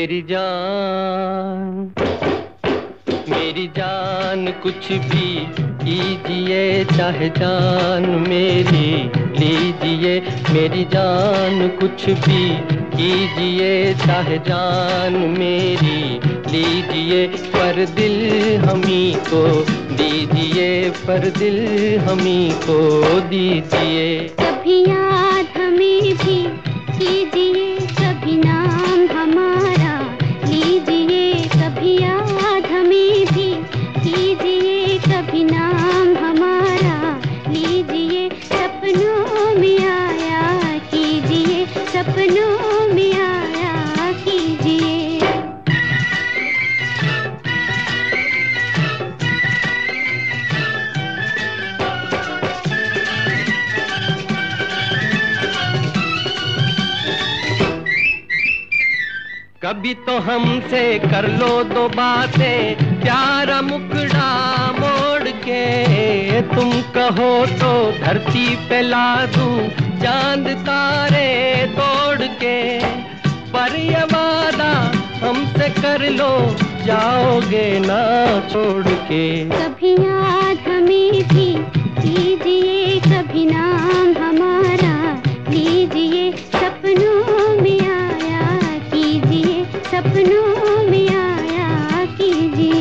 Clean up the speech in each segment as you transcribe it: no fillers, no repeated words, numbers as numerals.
मेरी जान कुछ भी कीजिए, चाहे जान मेरी लीजिए। मेरी जान कुछ भी कीजिए, चाहे जान मेरी लीजिए। पर दिल हमी को दीजिए, पर दिल हमी को दीजिए। कभी याद हमें भी कीजिए, कभी नाम हमारा लीजिए। कभी याद हमें भी कीजिए, कभी नाम हमारा लीजिए। सपनों में आया कीजिए, सपनों में आया कीजिए। कभी तो हमसे कर लो दो बातें, प्यारा मुखड़ा मोड़ के। तुम कहो तो धरती पे ला दूं चांद तारे तोड़ के। पर ये वादा हमसे कर लो, जाओगे ना छोड़ के। कभी याद हमें भी कीजिए, कभी नाम हमारा लीजिए। सपनों में आया कीजिए, सपनों में आया कीजिए।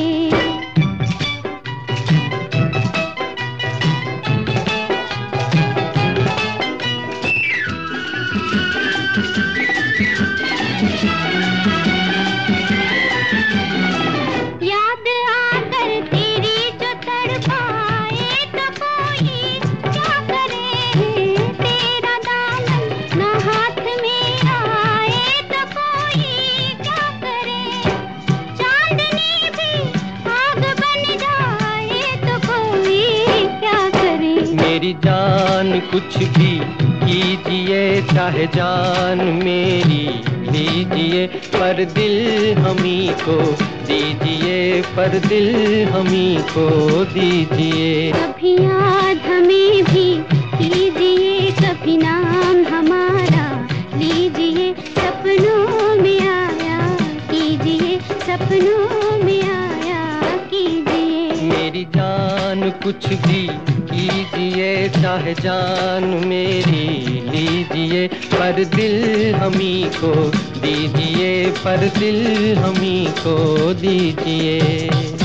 याद आकर तेरी जो तड़पाए तो कोई क्या करे। तेरा दामन ना हाथ में आए तो कोई क्या करे। चांदनी भी आग बन जाए तो कोई क्या करे। मेरी जान कुछ भी कीजिए, चाहे जान मेरी लीजिए। पर दिल हमी को दीजिए, पर दिल हमी को दीजिए। कभी याद हमें भी कीजिए, कभी नाम हमारा लीजिए। सपनों में आया कीजिए, सपनों में आया कीजिए। मेरी जान कुछ भी कीजिए, चाहे जान मेरी लीजिए। पर दिल हमी को दीजिए, पर दिल हमी को दीजिए।